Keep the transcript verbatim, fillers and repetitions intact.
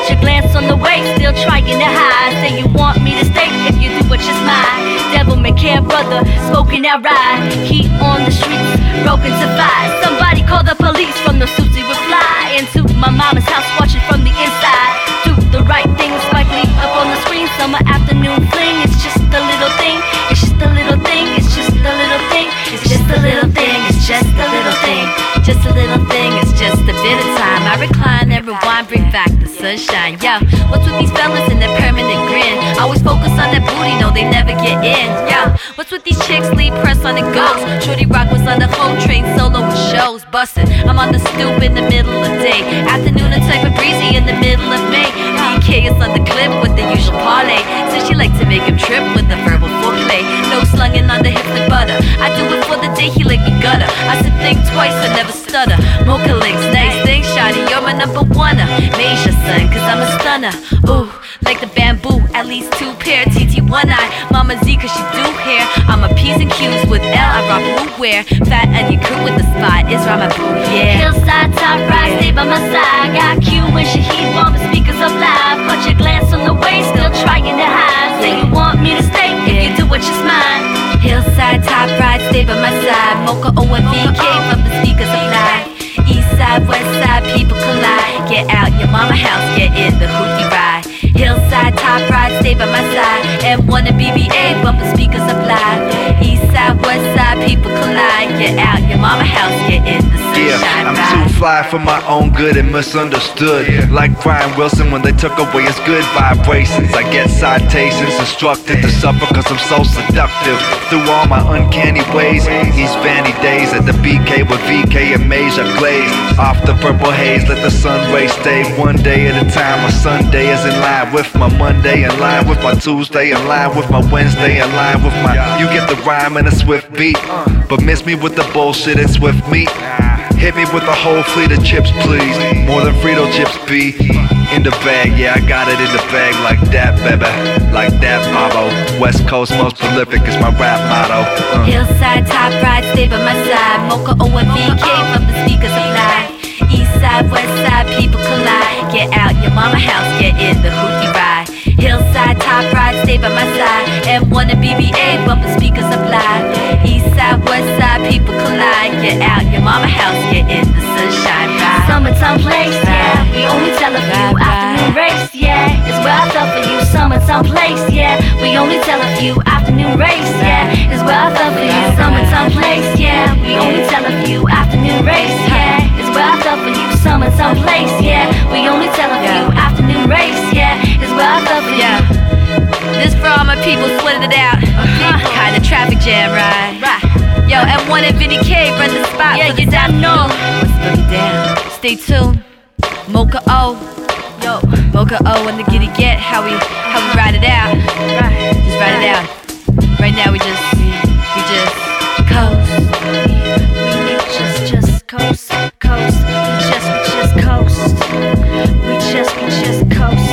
Caught your glance on the way, still trying to hide. Say you want me to stay if you do what you're mine. Devil may care, brother, spoken outright. Heat on the streets, broken to fight. Somebody call the police from the suits he reply. Into my mama's house, watching from the inside. Do the right thing, Spike Lee up on the screen. Summer afternoon fling, it's just a little thing. It's just a little thing, it's just a little thing. It's just a little thing, it's just a little thing. Just a little thing, it's just a bit of time. I recline and rewind, bring back the sunshine. Yo, what's with these fellas and their permanent grin? Always focus on that booty, no, they never get in. Yo, what's with these chicks, lead press on the ghost? Shorty Rock was on the whole train, solo with shows bustin'. I'm on the stoop in the middle of day. Afternoon and type of breezy in the middle of May. D K is on the clip with the usual parlay. So she like to make him trip with the verbal foreplay. No slunging on the hips and butter. I do it for the day he like me gutter. I said think twice, I never stutter. Mocha links, nice things, shawty, you're my number one. Major son, cause I'm a stunner. Ooh, like the bamboo, at least two pair. T T one eye, Mama Z cause she do hair. I'm a P's and Q's with L, I rock boot wear. Fat onion crew with the spot, is my boo, yeah. Hillside, top right, stay by my side. Got Q and Shaheed, warm the speakers up live. Caught your glance on the way, still trying to hide. Say you want me to stay, if you do what you're mine. Hillside, top right, stay by my side. Mocha O and V K from the speakers up live. East side, west side, people collide. Get out your mama house, get in the hoopty ride. Hillside, top right, stay by my side. M one and B B A, bumper speakers up live. East side, west side, people collide. Get out your mama house, get in the sunshine Yeah, I'm ride. too fly for my own good and misunderstood. Like Brian Wilson when they took away his good vibrations. I get citations, instructed to suffer cause I'm so seductive. Through all my uncanny ways, these vanity days at the B K with V K and Maze are glazed. Off the purple haze, let the sun rays stay one day at a time. My Sunday is in line with my Monday, in line with my Tuesday, in line with my Wednesday, in line with my. You get the rhyme and a swift beat, but miss me with the bullshit and swift meat. Hit me with a whole fleet of chips, please. More than Frito chips be in the bag. Yeah, I got it in the bag like that, baby, like that, Bobo. West Coast most prolific is my rap motto. Uh. Hillside, top right, stay by my side. Mocha O and V K from the speakers of live. East side, west side, people collide. Get out your mama house, get in the hoopty ride. Hillside, top right, stay by my side. M one and B B A, bumper speakers up live. East side, west side, people collide. Get out your mama house, get in the sunshine ride. Summertime place, yeah, we only tell a few. Afternoon race, yeah, is where I fell for you. Summertime place, yeah, we only tell a few. Afternoon race, yeah, is where I fell for you. Summertime place, yeah, we only tell a few. Afternoon race, yeah, is where I fell for you. Summertime place, yeah, we only tell a few. Afternoon race, yeah, is where I fell for you. This for all my people splitting it out. Uh-huh. Kinda traffic jam, right? Right. Yo, M one and Vinny K run the spot. Yeah, you don't know. Let's put it down. Stay tuned. Mocha O. Yo, Mocha O and the Giddy Get. How we how we ride it out. Right. Just ride it out. Right now we just we just coast. We, we just just coast, coast. We just we just coast. We just we just coast.